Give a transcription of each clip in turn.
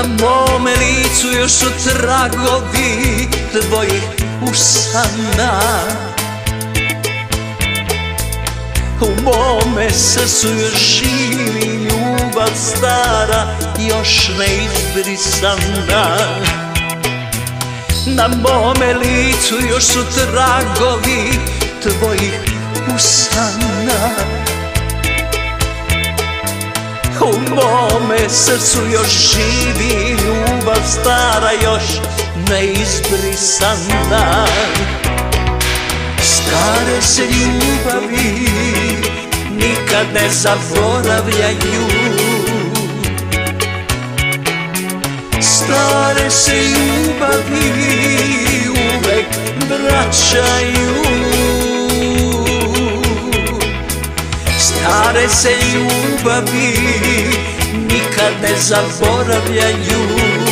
Na mome licu još su tragovi tvojih usana. U mome srcu još živi ljubav stara, još neizbrisana. Na mome licu još su tragovi tvojih usana. U mome srcu još živi ljubav stara, još neizbrisana. Stare se ljubavi nikad ne zaboravljaju. Stare se ljubavi uvek vraćaju. Stare se ljubavi nikad ne zaboravljaju.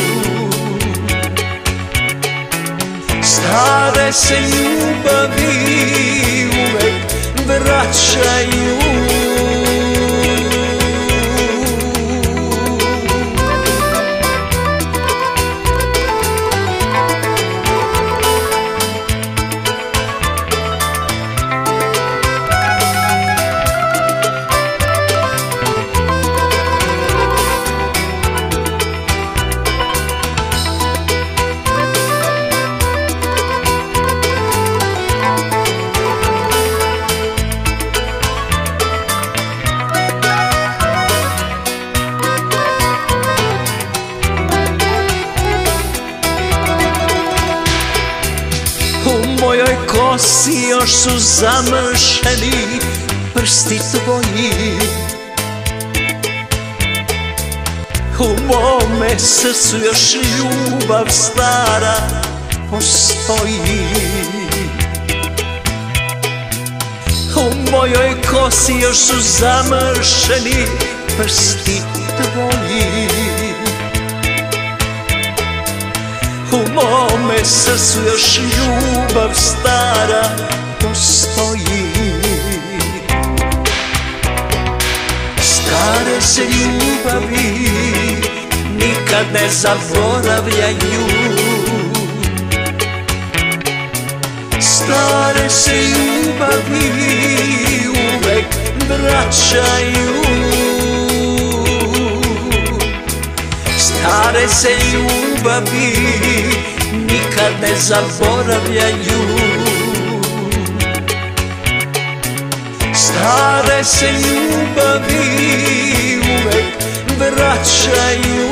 Stare se ljubavi uvek vraćaju. U mojoj kosi još su zamršeni prsti tvoji. U mome srcu još ljubav stara postoji. U mojoj kosi još su zamršeni prsti tvoji. U mome srcu još ljubav stara postoji. Stare se ljubavi nikad ne zaboravljaju. Stare se ljubavi uvek vraćaju. Stare se ljubavi nikad ne zaboravljaju. Stare se ljubavi uvek vraćaju.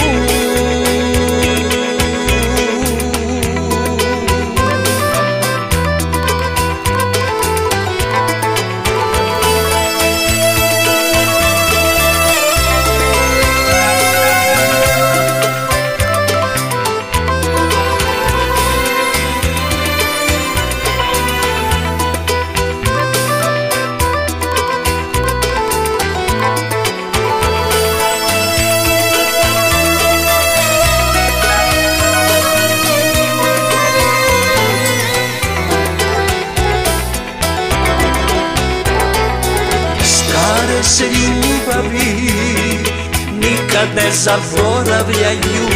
Stare se ljubavi nikad ne zaboravljaju.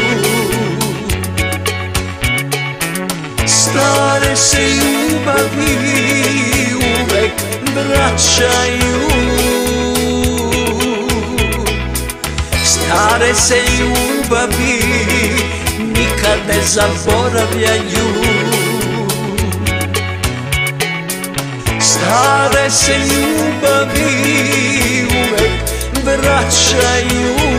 Stare se ljubavi uvek vraćaju. Stare se ljubavi nikad ne zaboravljaju. Stare se ljubavi uvek vraćaju.